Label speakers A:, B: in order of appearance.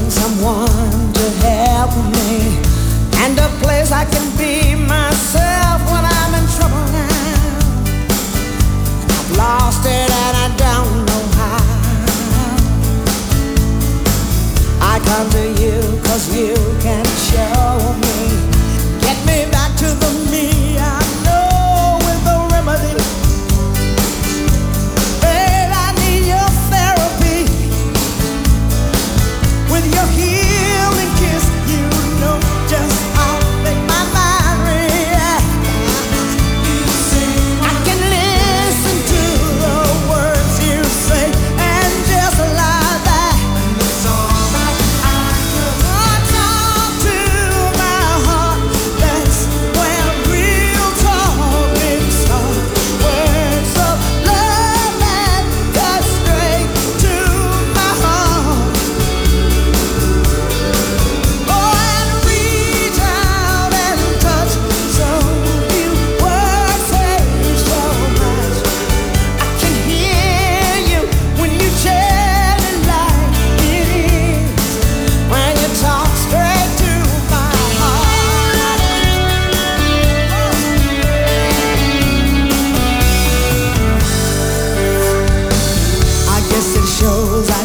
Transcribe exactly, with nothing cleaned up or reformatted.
A: someone to help me, and a place I can be myself when I'm in trouble now. I've lost it and I don't know how. I come to you 'cause you can show me, get me back to the me I know with the remedy. Babe, I need your therapy. With your healing kiss, you know just how to make my mind react. I can listen to the words you say, and just like that, I talk to my heart. That's when real talking starts. Words of love that cut straight to my heart. Oh, and reach out and touch. So few words say so much. I can hear you when you tell it like it is. When you talk straight to my heart. I guess it shows